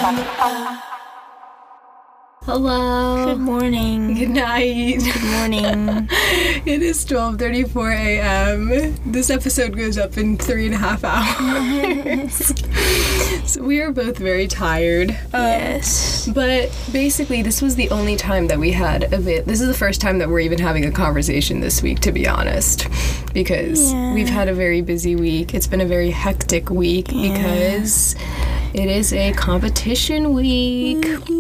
Hello. Good morning. Good night. Good morning. It is 12:34 a.m. This episode goes up in 3.5 hours. So we are both very tired. Yes. But basically, this was the only time that we had this is the first time that we're even having a conversation this week, to be honest. Because we've had a very busy week. It's been a very hectic week because it is a competition week.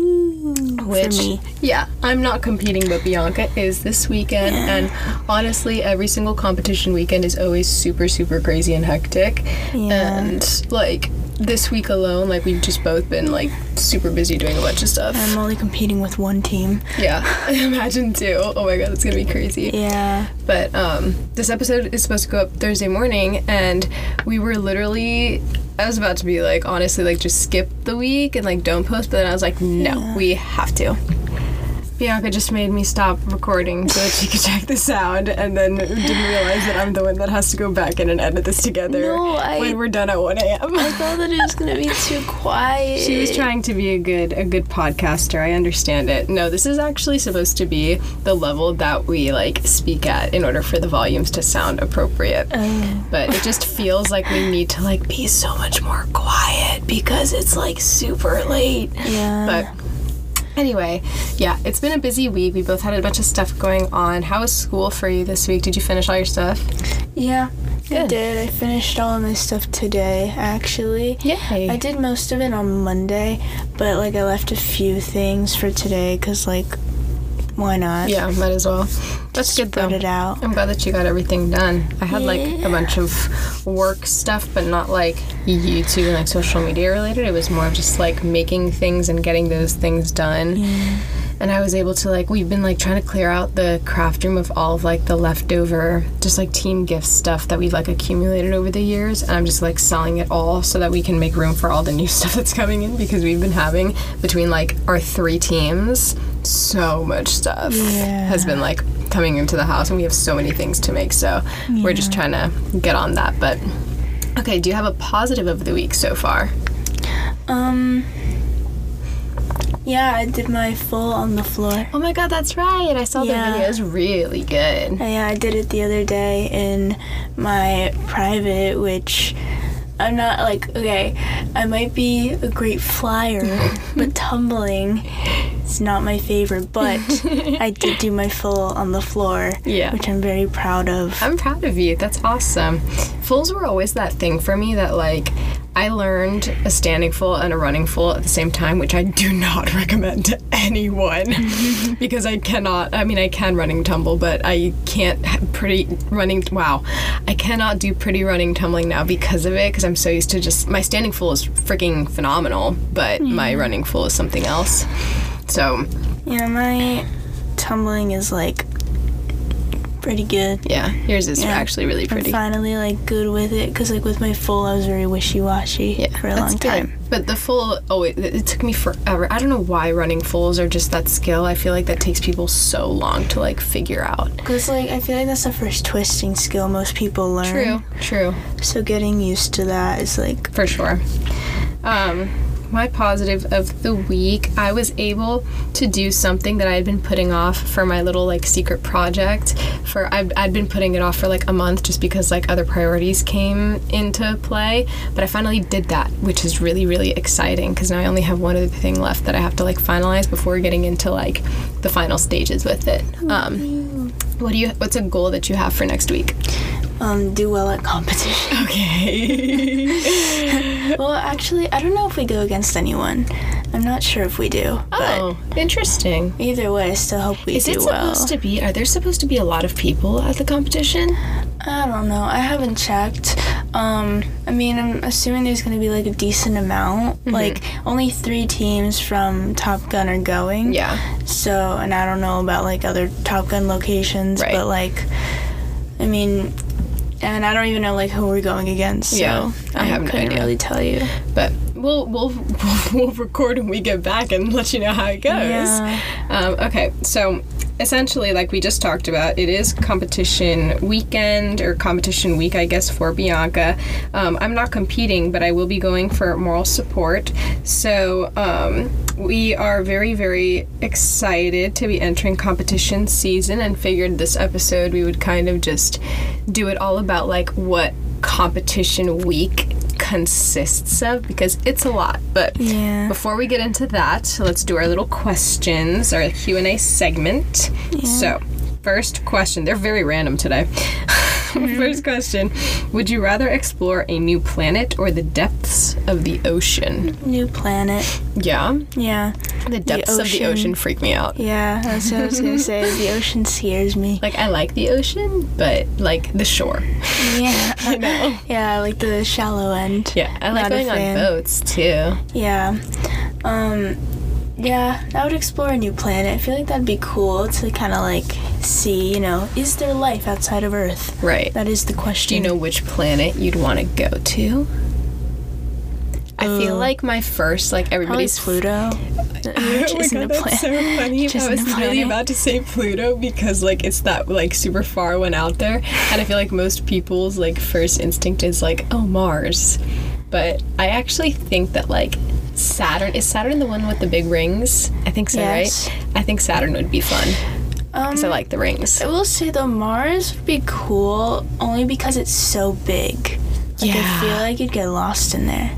Which, for me. Yeah, I'm not competing, but Bianca is this weekend. And honestly, every single competition weekend is always super, super crazy and hectic. Yeah. And, like, this week alone, like, we've just both been, like, super busy doing a bunch of stuff. I'm only competing with one team. Yeah, I imagine too. Oh my god, it's gonna be crazy. Yeah. But this episode is supposed to go up Thursday morning, and we were literally, I was about to be like, honestly, like, just skip the week and, like, don't post, but then I was like, no, we have to. Bianca just made me stop recording so that she could check the sound, and then didn't realize that I'm the one that has to go back in and edit this together when we're done at 1 a.m. I thought that it was going to be too quiet. She was trying to be a good podcaster. I understand it. No, this is actually supposed to be the level that we, like, speak at in order for the volumes to sound appropriate. But it just feels like we need to, like, be so much more quiet because it's, like, super late. Yeah. But anyway, yeah, it's been a busy week. We both had a bunch of stuff going on. How was school for you this week? Did you finish all your stuff? Yeah, Good. I did. I finished all of my stuff today, actually. Yay. I did most of it on Monday, but, like, I left a few things for today because, like, why not? Yeah, might as well. That's good, though. Spread it out. I'm glad that you got everything done. I had, like, a bunch of work stuff, but not, like, YouTube and, like, social media related. It was more of just, like, making things and getting those things done. Yeah. And I was able to, like, we've been, like, trying to clear out the craft room of all of, like, the leftover, just, like, team gift stuff that we've, like, accumulated over the years. And I'm just, like, selling it all so that we can make room for all the new stuff that's coming in, because we've been having, between, like, our 3 teams, so much stuff has been, like, coming into the house, and we have so many things to make. So we're just trying to get on that. But, okay, do you have a positive of the week so far? Yeah, I did my full on the floor. Oh my god, that's right. I saw the video. It was really good. Yeah, I did it the other day in my private, which I'm not, like, okay, I might be a great flyer, but tumbling is not my favorite, but I did do my full on the floor, which I'm very proud of. I'm proud of you. That's awesome. Fulls were always that thing for me that, like, I learned a standing full and a running full at the same time, which I do not recommend to anyone because I cannot, I mean, I can running tumble, but I can't I cannot do pretty running tumbling now because of it, because I'm so used to just, my standing full is freaking phenomenal, but my running full is something else. So. Yeah, my tumbling is, like, pretty good. Yeah, yours is actually really pretty. I'm finally, like, good with it, because, like, with my full, I was very wishy-washy for a long time. Good. But the full, it took me forever. I don't know why running fulls are just that skill. I feel like that takes people so long to, like, figure out. Because, like, I feel like that's the first twisting skill most people learn. True. So getting used to that is, like... For sure. My positive of the week, I was able to do something that I had been putting off for my little, like, secret project. I'd been putting it off for, like, a month just because, like, other priorities came into play. But I finally did that, which is really, really exciting, because now I only have one other thing left that I have to, like, finalize before getting into, like, the final stages with it. What's a goal that you have for next week? Do well at competition. Okay. Well, actually, I don't know if we go against anyone. I'm not sure if we do. Oh, interesting. Either way, I still hope we do well. Are there supposed to be a lot of people at the competition? I don't know. I haven't checked. I mean, I'm assuming there's going to be, like, a decent amount. Mm-hmm. Like, only 3 teams from Top Gun are going. Yeah. So, and I don't know about, like, other Top Gun locations. Right. But, like, I mean... And I don't even know, like, who we're going against, so I have no idea. Couldn't really tell you. But we'll record when we get back and let you know how it goes. Yeah. Okay, so essentially, like we just talked about, it is competition weekend, or competition week, I guess, for Bianca. I'm not competing, but I will be going for moral support. So we are very, very excited to be entering competition season, and figured this episode we would kind of just do it all about like what competition week consists of, because it's a lot. But before we get into that, let's do our little questions, our Q&A segment. So first question, they're very random today. First question, would you rather explore a new planet or the depths of the ocean? New planet. Yeah? Yeah. The depths of the ocean freak me out. Yeah, that's what I was gonna say. The ocean scares me. Like, I like the ocean, but like the shore. Yeah. I know. Yeah, I like the shallow end. Yeah, I like going on boats too. Yeah. Yeah, I would explore a new planet. I feel like that'd be cool to kind of like see, you know, is there life outside of Earth? Right. That is the question. Do you know which planet you'd want to go to? I feel like my first, like, everybody's... Pluto. Oh my god, that's so funny. I was really about to say Pluto because, like, it's that, like, super far one out there. And I feel like most people's, like, first instinct is, like, oh, Mars. But I actually think that, like, Saturn... Is Saturn the one with the big rings? I think so, yes. Right? I think Saturn would be fun. Because I like the rings. I will say, though, Mars would be cool only because it's so big. Like, I feel like you'd get lost in there.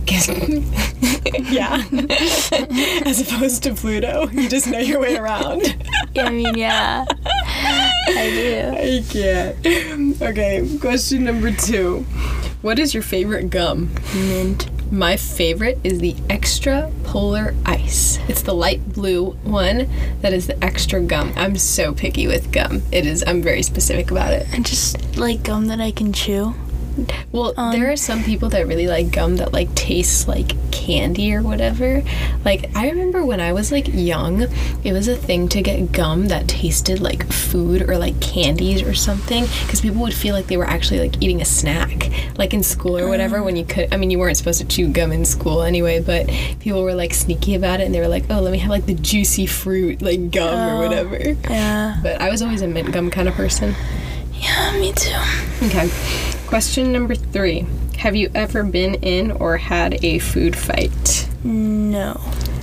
Yeah. As opposed to Pluto, you just know your way around. I mean, yeah. I do. I can't. Okay, question number 2. What is your favorite gum? Mint. My favorite is the extra polar ice. It's the light blue one that is the extra gum. I'm so picky with gum. I'm very specific about it. And just like gum that I can chew. Well, there are some people that really like gum that like tastes like candy or whatever. Like, I remember when I was like young, it was a thing to get gum that tasted like food or like candies or something, because people would feel like they were actually like eating a snack, like in school or whatever. When you could, I mean, you weren't supposed to chew gum in school anyway, but people were like sneaky about it, and they were like, oh, let me have like the juicy fruit like gum or whatever. Yeah. But I was always a mint gum kind of person. Yeah, me too. Okay. Question number 3. Have you ever been in or had a food fight? No.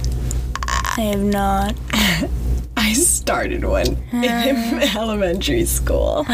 I have not. I started one in elementary school.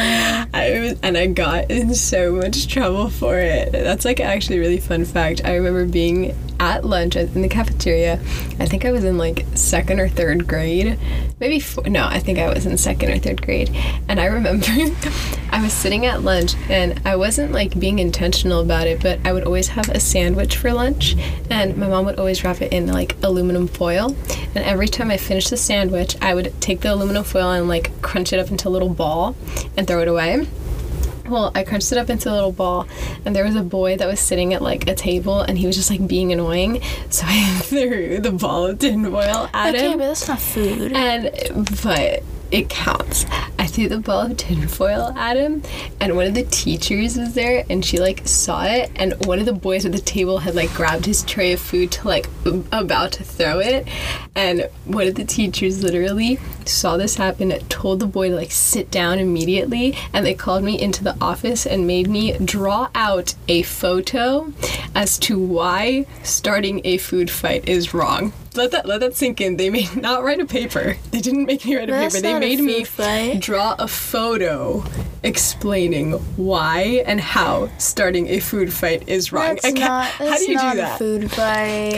I got in so much trouble for it. That's like actually a really fun fact. I remember being at lunch in the cafeteria. I think I was in like 2nd or 3rd grade. Maybe no, I think I was in 2nd or 3rd grade. And I remember I was sitting at lunch, and I wasn't like being intentional about it, but I would always have a sandwich for lunch, and my mom would always wrap it in like aluminum foil. And every time I finished the sandwich, I would take the aluminum foil and like crunch it up into a little ball and throw it away. Well, I crunched it up into a little ball, and there was a boy that was sitting at like a table, and he was just like being annoying, so I threw the ball of tinfoil at him. Okay, but that's not food. But it counts. I threw the ball of tinfoil at him, and one of the teachers was there, and she like saw it, and one of the boys at the table had like grabbed his tray of food to like about to throw it, and one of the teachers literally saw this happen, told the boy to like sit down immediately, and they called me into the office and made me draw out a photo as to why starting a food fight is wrong. Let that sink in. They made not write a paper. They didn't make me write a paper. They made me draw a photo explaining why and how starting a food fight is wrong. How do you do that? A food fight.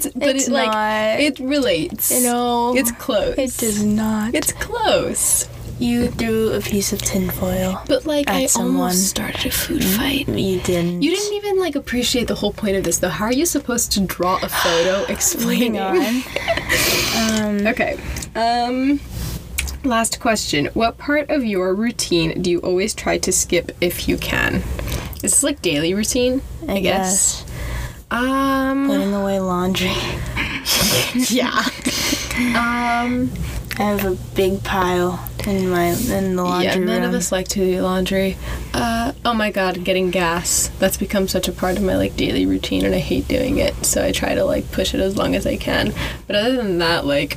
It relates. You know, it's close. It does not. It's close. You threw a piece of tinfoil. But like, I someone. almost started a food fight. You didn't. You didn't even like appreciate the whole point of this, though. How are you supposed to draw a photo explaining? Okay. Last question. What part of your routine do you always try to skip if you can? Is this like daily routine? I guess. Putting away laundry. Yeah. I have a big pile in the laundry room. Yeah, none of us like to do laundry. Oh my god, getting gas. That's become such a part of my like daily routine, and I hate doing it, so I try to like push it as long as I can. But other than that, like,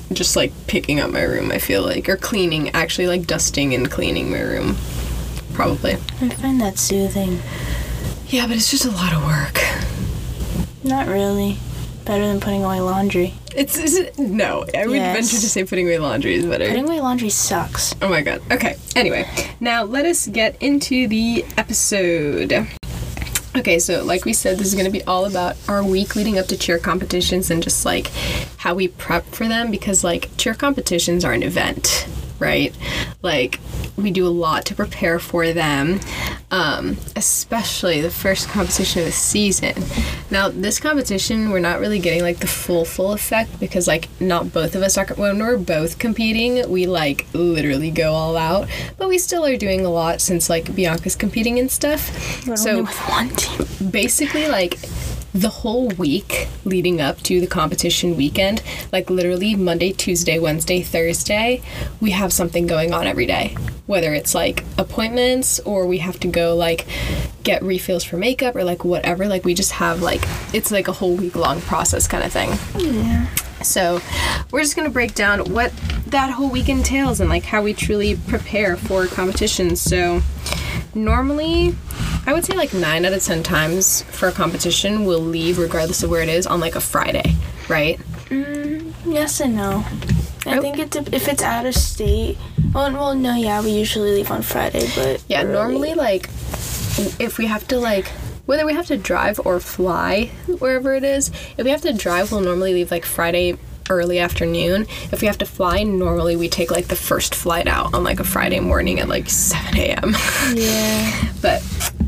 just like picking up my room, I feel like, or cleaning, actually like dusting and cleaning my room, probably. I find that soothing. Yeah, but it's just a lot of work. Not really. Better than putting away laundry. No, I would venture to say putting away laundry is better. Putting away laundry sucks. Oh my god. Okay, anyway, now let us get into the episode. Okay, so like we said, this is going to be all about our week leading up to cheer competitions and just like how we prep for them, because like cheer competitions are an event, right? Like we do a lot to prepare for them, especially the first competition of the season. Now this competition, we're not really getting like the full effect, because like not both of us are, when we're both competing, we like literally go all out, but we still are doing a lot since like Bianca's competing and stuff. But only with one team. Basically like the whole week leading up to the competition weekend, like literally Monday, Tuesday, Wednesday, Thursday, we have something going on every day. Whether it's like appointments or we have to go like get refills for makeup or like whatever, like we just have like, it's like a whole week long process kind of thing. Yeah. So we're just going to break down what that whole week entails and like how we truly prepare for competitions. So normally, I would say like 9 out of 10 times for a competition, we'll leave regardless of where it is on like a Friday, right? Yes and no. I think if it's out of state, well, no, yeah, we usually leave on Friday, but yeah, early. Normally like if we have to like, whether we have to drive or fly wherever it is, if we have to drive, we'll normally leave like Friday early afternoon. If we have to fly, normally we take like the first flight out on like a Friday morning at like 7 a.m. Yeah. But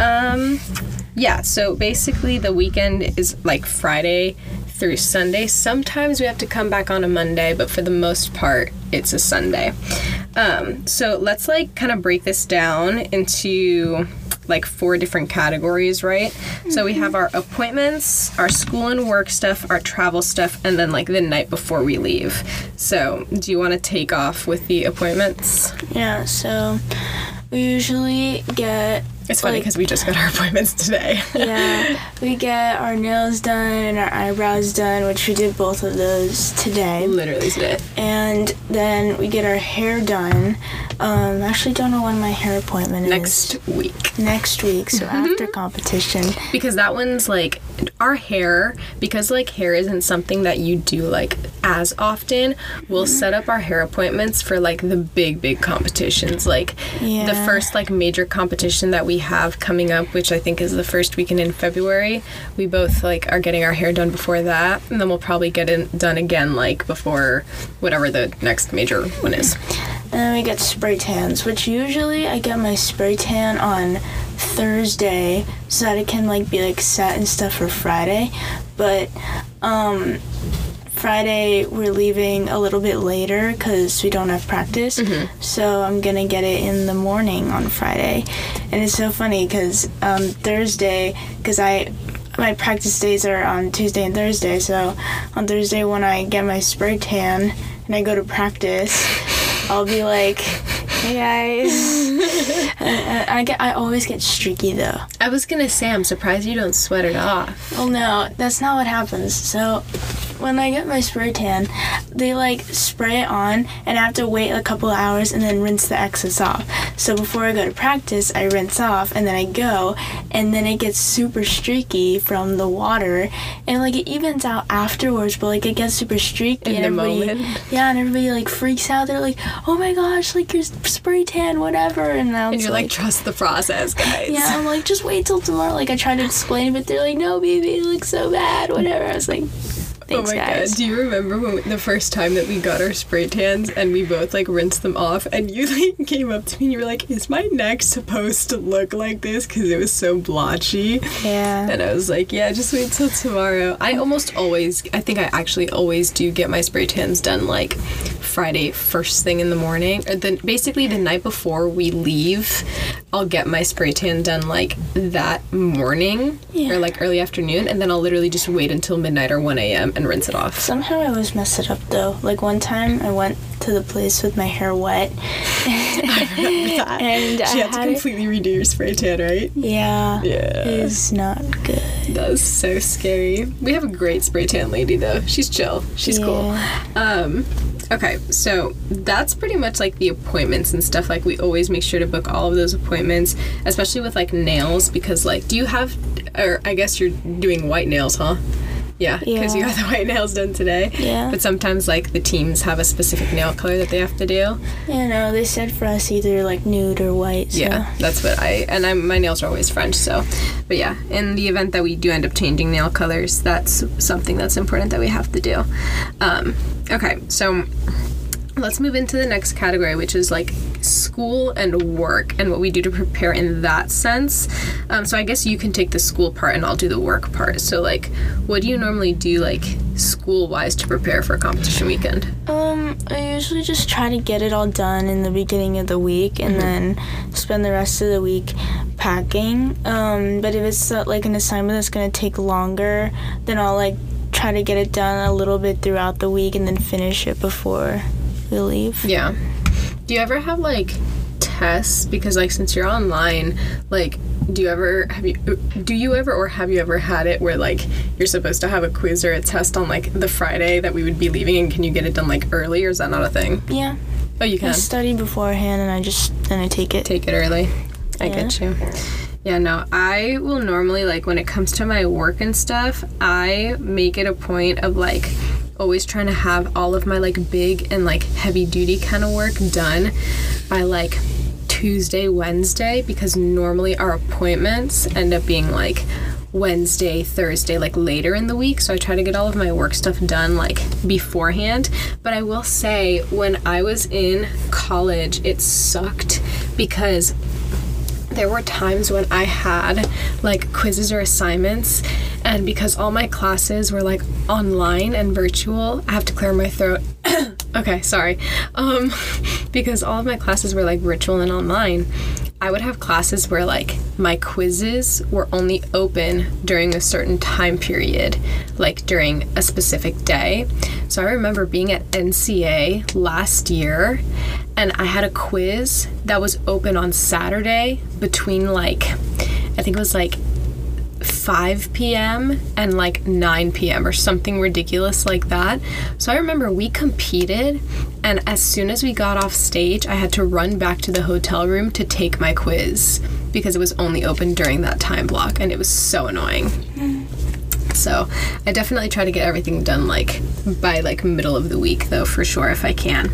yeah, so basically the weekend is like Friday through Sunday. Sometimes we have to come back on a Monday, but for the most part it's a Sunday. So let's like kind of break this down into like 4 different categories, right? Mm-hmm. So we have our appointments, our school and work stuff, our travel stuff, and then like the night before we leave. So do you want to take off with the appointments? Yeah, so we usually get... It's funny because we just got our appointments today. Yeah, we get our nails done and our eyebrows done, which we did both of those today. Literally today. And then we get our hair done. Actually don't know when my hair appointment is. Next week, so after competition. Because that one's like, our hair, because like hair isn't something that you do like as often, we'll set up our hair appointments for like the big competitions. Like the first like major competition that we have coming up, which I think is the first weekend in February, we both like are getting our hair done before that, and then we'll probably get it done again like before whatever the next major one is. And then we get spray tans, which usually I get my spray tan on Thursday so that it can like be like set and stuff for Friday. But Friday we're leaving a little bit later because we don't have practice. Mm-hmm. So I'm gonna get it in the morning on Friday. And it's so funny because Thursday, because my practice days are on Tuesday and Thursday, so on Thursday when I get my spray tan and I go to practice, I'll be like, hey guys. I always get streaky though. I was gonna say, I'm surprised you don't sweat it off. Well, no, that's not what happens. So when I get my spray tan, they like spray it on and I have to wait a couple of hours and then rinse the excess off. So before I go to practice, I rinse off and then I go, and then it gets super streaky from the water, and like it evens out afterwards, but like it gets super streaky in and the everybody, moment. Yeah, and everybody like freaks out. They're like, oh my gosh, like your spray tan, whatever. And you're like, trust the process, guys. Yeah, I'm like, just wait till tomorrow. Like I try to explain, but they're like, no, baby, it looks so bad, whatever. I was like, thanks, oh my guys. God. Do you remember when the first time that we got our spray tans and we both like rinsed them off, and you like came up to me and you were like, is my neck supposed to look like this because it was so blotchy? Yeah. And I was like, yeah, just wait till tomorrow. I think I actually always do get my spray tans done like Friday first thing in the morning, or then basically the night before we leave, I'll get my spray tan done like that morning or like early afternoon, and then I'll literally just wait until midnight or 1 a.m. and rinse it off. Somehow I always mess it up though. Like one time I went to the place with my hair wet. I remember that. And she had to completely redo your spray tan, right? Yeah. Yeah. It's not good. That was so scary. We have a great spray tan lady though. She's chill. She's cool. Okay, so that's pretty much like the appointments and stuff. Like, we always make sure to book all of those appointments, especially with like nails, because like, do you have, or I guess you're doing white nails, huh? Yeah, because you got the white nails done today. Yeah. But sometimes, like, the teams have a specific nail color that they have to do. Yeah, no, they said for us either, like, nude or white, so. Yeah, that's what my nails are always French, so. But yeah, in the event that we do end up changing nail colors, that's something that's important that we have to do. Okay, so let's move into the next category, which is, like, school and work and what we do to prepare in that sense. So I guess you can take the school part and I'll do the work part. So, like, what do you normally do, like, school-wise to prepare for a competition weekend? I usually just try to get it all done in the beginning of the week and then spend the rest of the week packing. But if it's, like, an assignment that's going to take longer, then I'll, like, try to get it done a little bit throughout the week and then finish it before we leave. Yeah. Do you ever have, like, tests? Because, like, since you're online, like, have you ever had it where, like, you're supposed to have a quiz or a test on, like, the Friday that we would be leaving, and can you get it done, like, early, or is that not a thing? Yeah. Oh, you can? I study beforehand, and I take it. Take it early. I get you. Yeah, no, I will normally, like, when it comes to my work and stuff, I make it a point of, like, always trying to have all of my, like, big and, like, heavy duty kind of work done by, like, Tuesday, Wednesday, because normally our appointments end up being, like, Wednesday, Thursday, like, later in the week. So I try to get all of my work stuff done, like, beforehand. But I will say, when I was in college, it sucked because there were times when I had, like, quizzes or assignments, and because all my classes were, like, online and virtual, I have to clear my throat. Okay, sorry. Because all of my classes were, like, virtual and online, I would have classes where, like, my quizzes were only open during a certain time period, like, during a specific day. So I remember being at NCA last year, and I had a quiz that was open on Saturday between, like, I think it was, like, 5 p.m. and, like, 9 p.m. or something ridiculous like that. So I remember we competed, and as soon as we got off stage, I had to run back to the hotel room to take my quiz because it was only open during that time block, and it was so annoying. So I definitely try to get everything done, like, by, like, middle of the week, though, for sure, if I can.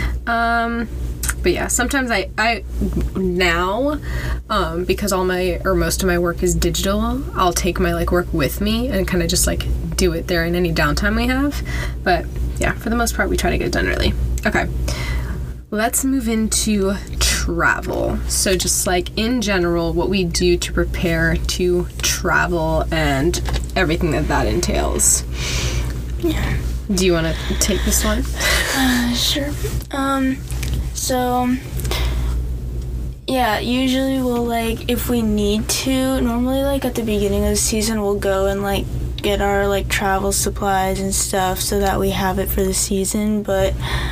But yeah, sometimes I now, because most of my work is digital, I'll take my, like, work with me and kind of just, like, do it there in any downtime we have. But yeah, for the most part, we try to get it done early. Okay, let's move into travel. So just, like, in general, what we do to prepare to travel and everything that entails. Yeah. Do you want to take this one? Sure. So, yeah, usually we'll, like, if we need to, normally, like, at the beginning of the season, we'll go and, like, get our, like, travel supplies and stuff so that we have it for the season. But,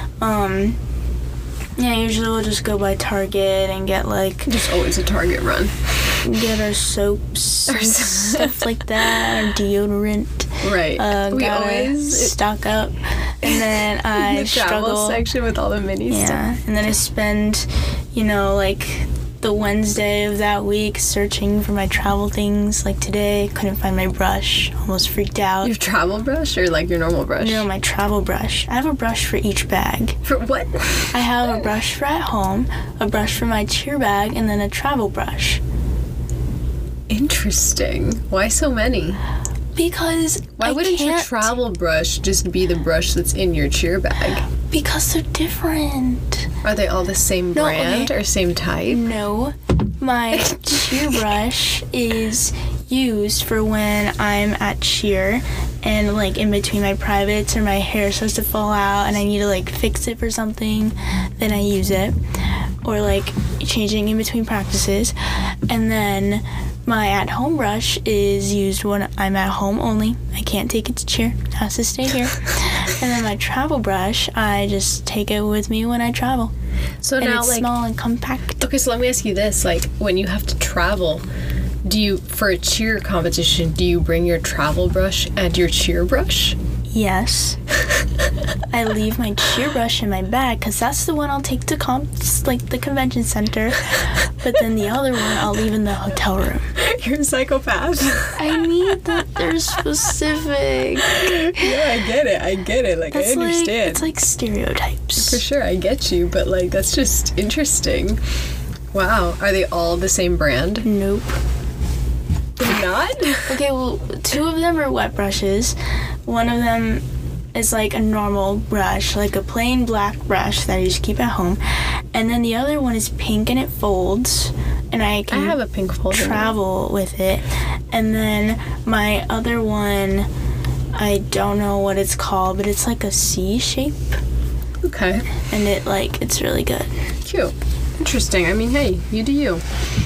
yeah, usually we'll just go by Target and get, like... Just always a Target run. Get our soaps and stuff like that, our deodorant. Right. We always stock up, and then I the travel section with all the mini stuff. Yeah, and then I spend, like, the Wednesday of that week searching for my travel things. Like today, couldn't find my brush. Almost freaked out. Your travel brush or, like, your normal brush? No, my travel brush. I have a brush for each bag. For what? I have a brush for at home, a brush for my cheer bag, and then a travel brush. Interesting. Why so many? Because Why wouldn't your travel brush just be the brush that's in your cheer bag? Because they're different. Are they all the same brand or same type? No. My cheer brush is used for when I'm at cheer and, like, in between my privates or my hair starts to fall out and I need to, like, fix it for something, then I use it. Or, like, changing in between practices. And then my at-home brush is used when I'm at home only. I can't take it to cheer. It has to stay here. And then my travel brush, I just take it with me when I travel. So and now, it's like, small and compact. Okay, so let me ask you this. Like, when you have to travel, for a cheer competition, do you bring your travel brush and your cheer brush? Yes. I leave my cheer brush in my bag because that's the one I'll take to the convention center. But then the other one I'll leave in the hotel room. You're a psychopath. I need that they're specific. Yeah, I get it. Like, That's I understand. it's like stereotypes. For sure, I get you, but like that's just interesting. Wow, are they all the same brand? Nope. They're not? Okay, well, 2 of them are wet brushes. One of them is like a normal brush, like a plain black brush that you just keep at home. And then the other one is pink and it folds, and I can have a pink folder. Travel with it. And then my other one, I don't know what it's called, but it's like a C shape. Okay. And it's really good. Cute. Interesting. I mean, hey, you do you.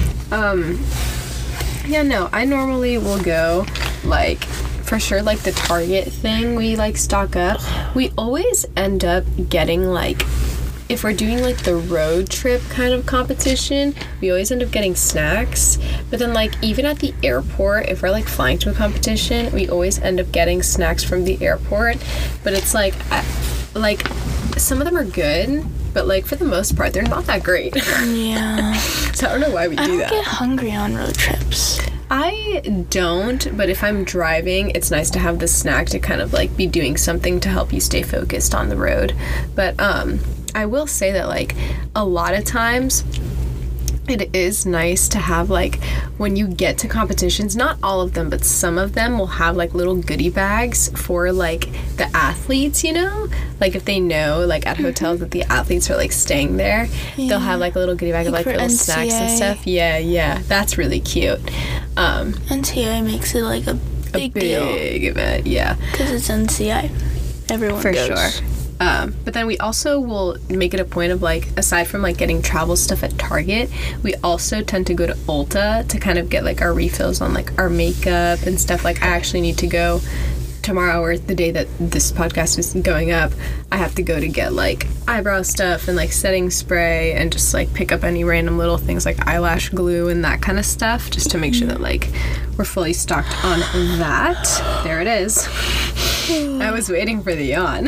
Yeah, no, I normally will go, like, for sure, like, the Target thing we, like, stock up. We always end up getting, like, if we're doing, like, the road trip kind of competition, we always end up getting snacks. But then, like, even at the airport, if we're, like, flying to a competition, we always end up getting snacks from the airport. But it's, like, some of them are good, but, like, for the most part, they're not that great. Yeah. So I don't know why we do that. I don't get hungry on road trips. I don't, but if I'm driving, it's nice to have the snack to kind of, like, be doing something to help you stay focused on the road. But, I will say that, like, a lot of times it is nice to have, like, when you get to competitions, not all of them, but some of them will have, like, little goodie bags for, like, the athletes, you know? Like, if they know, like, at hotels that the athletes are, like, staying there, they'll have, like, a little goodie bag of, like, little NCA. snacks and stuff. Yeah. That's really cute. NCI makes it, like, a big deal. Big event, yeah. Because it's NCI. Everyone For goes. sure. But then we also will make it a point of, like, aside from, like, getting travel stuff at Target, we also tend to go to Ulta to kind of get, like, our refills on, like, our makeup and stuff. Like, I actually need to go tomorrow, or the day that this podcast is going up, I have to go to get, like, eyebrow stuff and, like, setting spray and just, like, pick up any random little things like eyelash glue and that kind of stuff, just to make sure that, like, we're fully stocked on that. There it is. I was waiting for the yawn.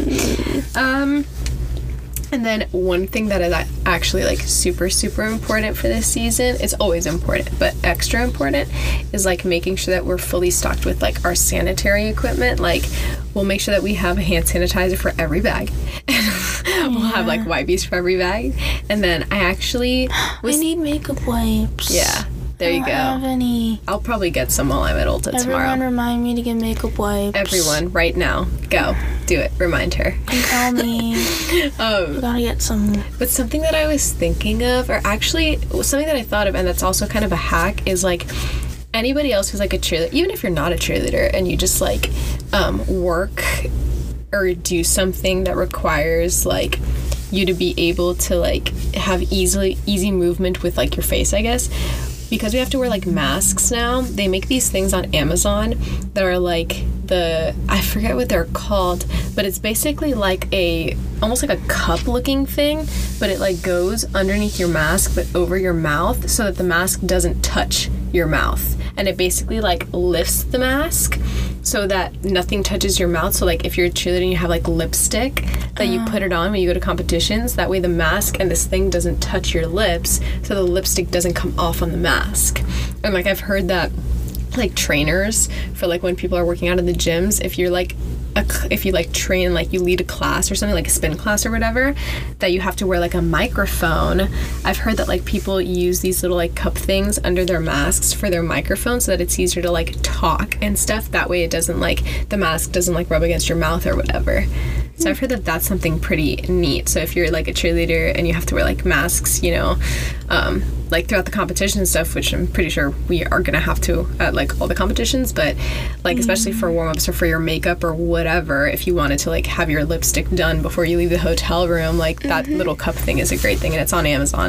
And then one thing that is actually, like, super, super important for this season, it's always important, but extra important, is, like, making sure that we're fully stocked with, like, our sanitary equipment. Like, we'll make sure that we have a hand sanitizer for every bag. We'll have, like, wipes for every bag. And then I actually I need makeup wipes. Yeah. There you go. I don't have any. I'll probably get some while I'm at Ulta tomorrow. Everyone remind me to get makeup wipes. Everyone, right now. Go. Do it. Remind her. And tell me. I gotta get some. But something that I was thinking of, or actually something that I thought of, and that's also kind of a hack, is, like, anybody else who's, like, a cheerleader, even if you're not a cheerleader and you just, like, work or do something that requires, like, you to be able to, like, have easy movement with, like, your face, I guess. Because we have to wear, like, masks now, they make these things on Amazon that are, like, I forget what they're called, but it's basically like almost like a cup looking thing, but it, like, goes underneath your mask but over your mouth so that the mask doesn't touch your mouth. And it basically, like, lifts the mask so that nothing touches your mouth. So, like, if you're a cheerleader and you have, like, lipstick that you put it on when you go to competitions, that way the mask and this thing doesn't touch your lips, so the lipstick doesn't come off on the mask. And, like, I've heard that, like, trainers for, like, when people are working out in the gyms, if you're, like, if you, like, train, like, you lead a class or something, like a spin class or whatever, that you have to wear, like, a microphone. I've heard that, like, people use these little, like, cup things under their masks for their microphone so that it's easier to, like, talk and stuff. That way it doesn't, like, the mask doesn't, like, rub against your mouth or whatever. So I've heard that that's something pretty neat. So if you're, like, a cheerleader and you have to wear, like, masks, you know, like, throughout the competition and stuff, which I'm pretty sure we are gonna have to at, like, all the competitions, but, like, especially for warm-ups or for your makeup or whatever, if you wanted to, like, have your lipstick done before you leave the hotel room, like, that little cup thing is a great thing, and it's on Amazon.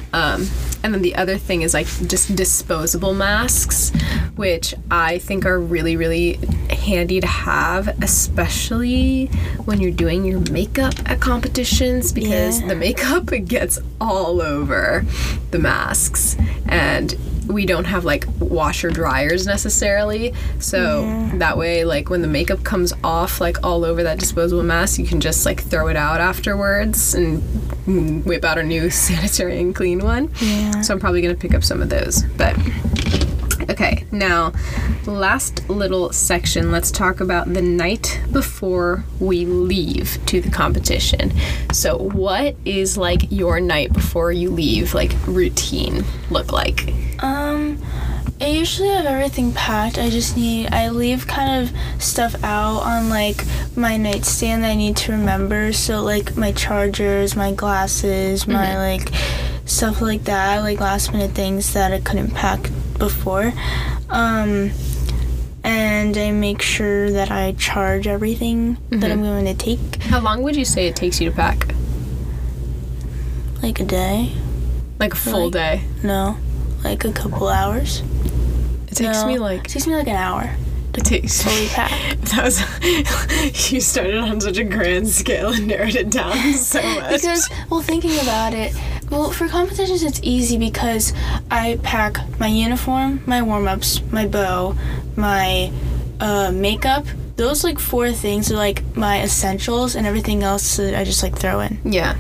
And then the other thing is, like, just disposable masks, which I think are really, really handy to have, especially when you're doing your makeup at competitions, because the makeup gets all over the masks, and we don't have like washer dryers necessarily, so that way like when the makeup comes off like all over that disposable mask, you can just like throw it out afterwards and whip out a new sanitary and clean one. So I'm probably gonna pick up some of those. But okay, now last little section, let's talk about the night before we leave to the competition. So what is like your night before you leave like routine look like? I usually have everything packed. I leave kind of stuff out on like my nightstand that I need to remember. So like my chargers, my glasses, my like stuff like that, like last minute things that I couldn't pack before. And I make sure that I charge everything that I'm going to take. How long would you say it takes you to pack? Like a day. Like a full day? No, like a couple hours. It takes me like... It takes me like an hour. It takes... Fully pack. That was... You started on such a grand scale and narrowed it down so much. Because, well, thinking about it, well, for competitions it's easy because I pack my uniform, my warm-ups, my bow, my makeup. Those, like, 4 things are, like, my essentials, and everything else I just, like, throw in. Yeah.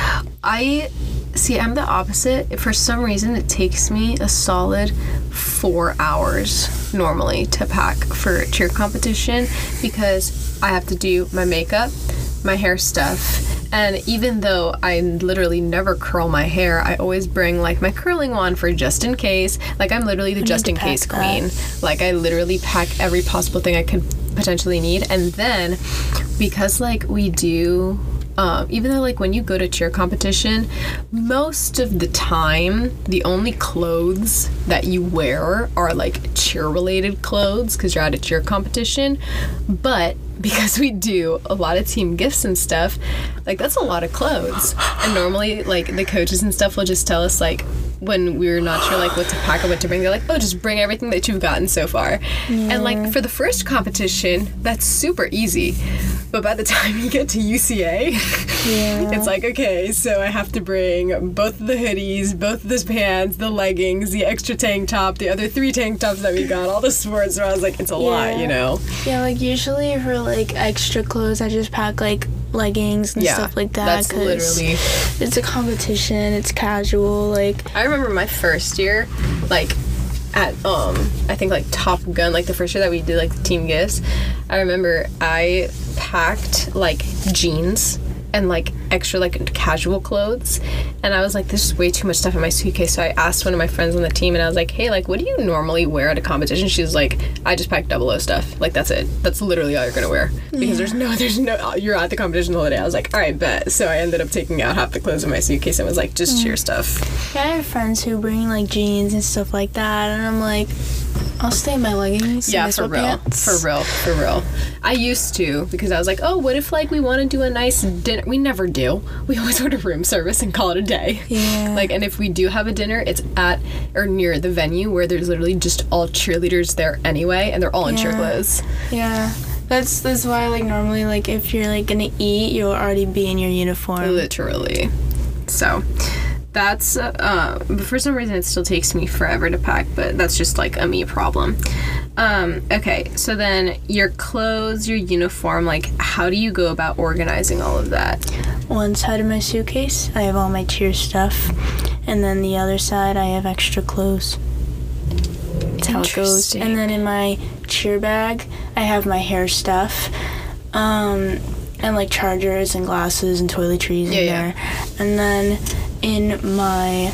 I'm the opposite. For some reason, it takes me a solid 4 hours normally to pack for cheer competition because I have to do my makeup, my hair stuff, and even though I literally never curl my hair, I always bring like my curling wand for just in case. Like I'm literally the just in case queen. Like I literally pack every possible thing I could potentially need, and then because like we do even though like when you go to cheer competition, most of the time the only clothes that you wear are like cheer related clothes because you're at a cheer competition, but because we do a lot of team gifts and stuff, like that's a lot of clothes. And normally like the coaches and stuff will just tell us like when we're not sure like what to pack or what to bring, they're like, oh, just bring everything that you've gotten so far. And like for the first competition, that's super easy. But by the time you get to UCA, it's like, okay, so I have to bring both the hoodies, both the pants, the leggings, the extra tank top, the other 3 tank tops that we got, all the sports. So I was like, it's a lot, you know? Yeah, like usually for like extra clothes, I just pack like leggings and stuff like that. That's literally... It's a competition, it's casual, like... I remember my first year, like... at I think like Top Gun, like the first year that we did like the team gifts, I remember I packed like jeans and like extra like casual clothes, and I was like, this is way too much stuff in my suitcase. So I asked one of my friends on the team and I was like, hey, like what do you normally wear at a competition? She was like, I just pack 00 stuff, like that's it, that's literally all you're gonna wear because there's no you're at the competition the whole day. I was like, all right, bet. So I ended up taking out half the clothes in my suitcase and was like, just cheer stuff. Yeah, I have friends who bring like jeans and stuff like that, and I'm like, I'll stay in my leggings. Yeah, for real. I used to, because I was like, oh, what if like we want to do a nice dinner? We never do. We always order room service and call it a day. Yeah. Like, and if we do have a dinner, it's at or near the venue where there's literally just all cheerleaders there anyway, and they're all in cheer clothes. Yeah. That's why like normally like if you're like gonna eat, you'll already be in your uniform. Literally. So that's but for some reason it still takes me forever to pack, but that's just like a me problem. Okay, so then your clothes, your uniform, like how do you go about organizing all of that? One side of my suitcase, I have all my cheer stuff, and then the other side I have extra clothes. That's how it goes. And then in my cheer bag, I have my hair stuff, and like chargers and glasses and toiletries in there. And then in my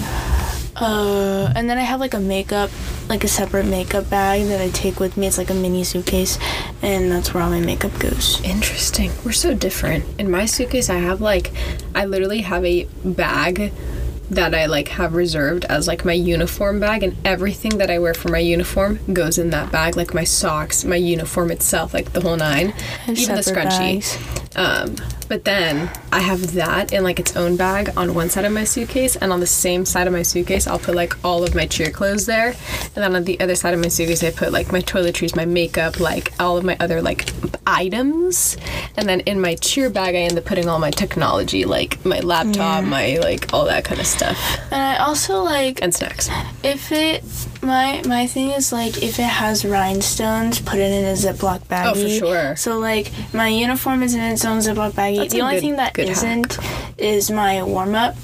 and then I have like a separate makeup bag that I take with me. It's like a mini suitcase, and that's where all my makeup goes. Interesting. We're so different. In my suitcase, I literally have a bag that I like have reserved as like my uniform bag, and everything that I wear for my uniform goes in that bag, like my socks, my uniform itself, like the whole 9, even the scrunchie. But then I have that in like its own bag on one side of my suitcase, and on the same side of my suitcase I'll put like all of my cheer clothes there, and then on the other side of my suitcase I put like my toiletries, my makeup, like all of my other like items, and then in my cheer bag I end up putting all my technology, like my laptop, my like all that kind of stuff. And I also like, and snacks. if it, my thing is like, if it has rhinestones, put it in a Ziploc baggie. Oh, for sure. So like my uniform is in its own Ziploc baggie. That's the a only good- thing that good isn't is my warm up.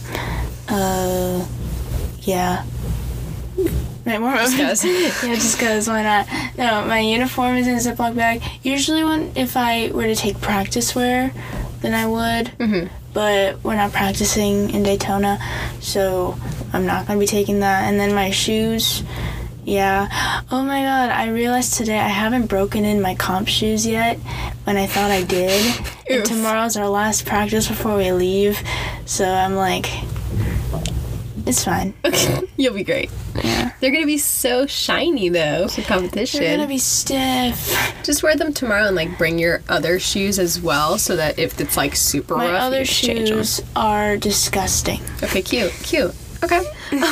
Yeah. My warm up. Just 'cause. Yeah, just because, why not? No, my uniform is in a Ziploc bag. Usually if I were to take practice wear, then I would. Mm-hmm. But we're not practicing in Daytona, so I'm not going to be taking that. And then my shoes, yeah. Oh my god, I realized today I haven't broken in my comp shoes yet, when I thought I did. And Oof. tomorrow's our last practice before we leave, so I'm like, it's fine. You'll be great. Yeah. They're gonna be so shiny though for competition. They're gonna be stiff. Just wear them tomorrow and like bring your other shoes as well, so that if it's like super My rough, other you can change them. shoes are disgusting. Okay, cute. Okay.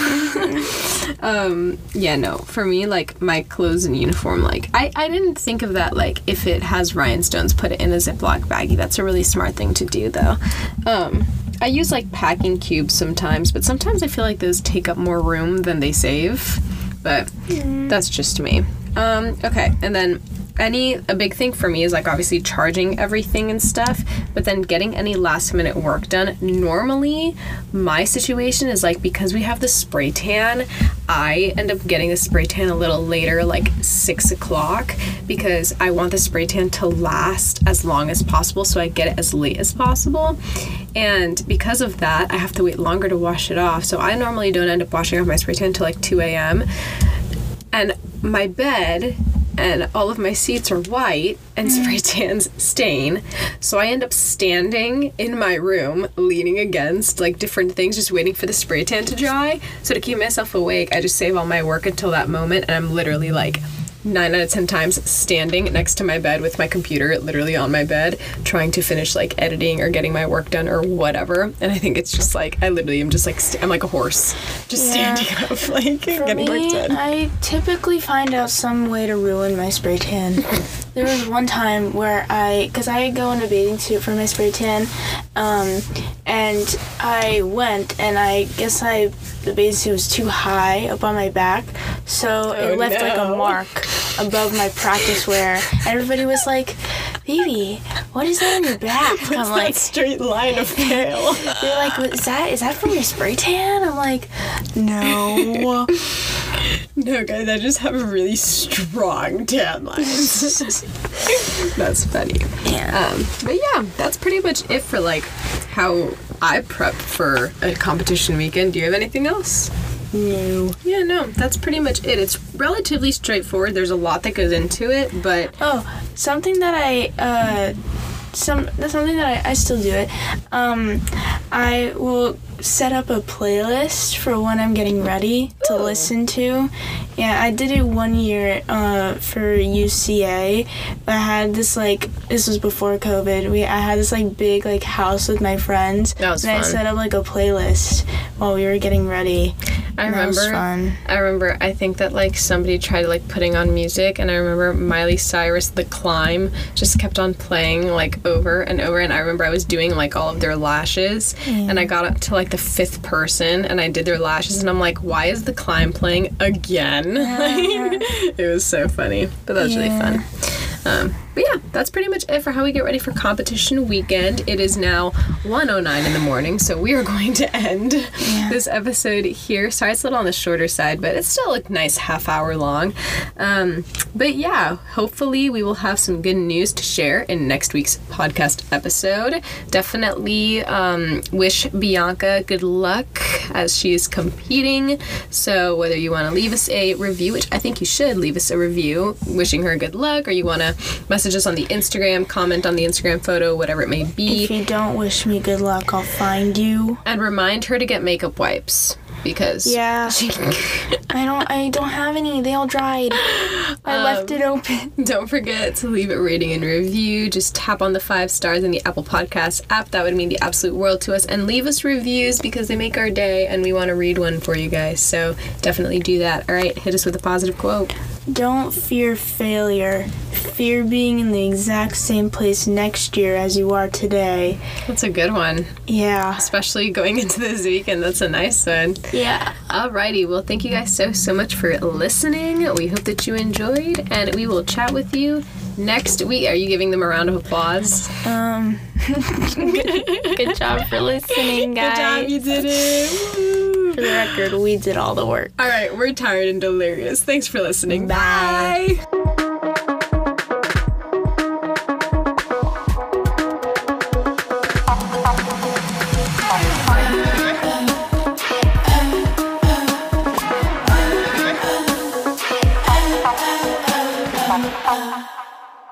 Yeah, no. For me, like my clothes and uniform, like I didn't think of that. Like if it has rhinestones, put it in a Ziploc baggie. That's a really smart thing to do, though. I use like packing cubes sometimes, but sometimes I feel like those take up more room than they save. But that's just me. Okay, and then a big thing for me is like obviously charging everything and stuff, but then getting any last minute work done. Normally my situation is like, because we have the spray tan, I end up getting the spray tan a little later, like 6 o'clock, because I want the spray tan to last as long as possible, so I get it as late as possible. And because of that, I have to wait longer to wash it off, so I normally don't end up washing off my spray tan until like 2 a.m. And my bed and all of my seats are white and spray tans stain, so I end up standing in my room leaning against like different things, just waiting for the spray tan to dry. So to keep myself awake, I just save all my work until that moment, and I'm literally like 9 out of 10 times standing next to my bed with my computer literally on my bed, trying to finish like editing or getting my work done or whatever. And I think it's just like, I literally am just like, I'm like a horse, just standing up, like getting work done. I typically find out some way to ruin my spray tan. There was one time where because I go in a bathing suit for my spray tan, and I went, and I guess the bathing suit was too high up on my back, so it left like a mark above my practice wear. And everybody was like, "Baby, what is that on your back?" What's I'm like, that straight line of pale? they're like, "Is that from your spray tan?" I'm like, "No." No, guys, I just have a really strong tan lines. That's funny. Yeah. But yeah, that's pretty much it for like how I prep for a competition weekend. Do you have anything else? No. Yeah, no, that's pretty much it. It's relatively straightforward. There's a lot that goes into it, but Oh, something that I still do it. I will set up a playlist for when I'm getting ready to listen to. Yeah, I did it one year for UCA. I had this this was before COVID. I had this big house with my friends. That was and fun. I set up a playlist while we were getting ready. That was fun. I think that somebody tried putting on music, and I remember Miley Cyrus, The Climb, just kept on playing over and over, and I remember I was doing all of their lashes, and I got up to the 5th person and I did their lashes, and I'm like, why is The Climb playing again? It was so funny, but that was really fun. But yeah, that's pretty much it for how we get ready for competition weekend. It is now 1:09 in the morning, so we are going to end this episode here. Sorry, it's a little on the shorter side, but it's still a nice half hour long. But yeah, hopefully we will have some good news to share in next week's podcast episode. Definitely wish Bianca good luck as she is competing. So whether you want to leave us a review, which I think you should leave us a review, wishing her good luck, or you want to message us on the Instagram, comment on the Instagram photo, whatever it may be. If you don't wish me good luck, I'll find you. And remind her to get makeup wipes, because Yeah. she I don't have any. They all dried. I left it open. Don't forget to leave a rating and review. Just tap on the 5 stars in the Apple Podcast app. That would mean the absolute world to us. And leave us reviews because they make our day and we want to read one for you guys. So definitely do that. All right, hit us with a positive quote. Don't fear failure. Fear being in the exact same place next year as you are today. That's a good one. Yeah. Especially going into this weekend. That's a nice one. Yeah. Alrighty, well, thank you guys so much for listening. We hope that you enjoyed, and we will chat with you next week. Are you giving them a round of applause? Good job for listening, guys. Good job, you did it. Woo. For the record, we did all the work. All right, we're tired and delirious. Thanks for listening. Bye. Bye.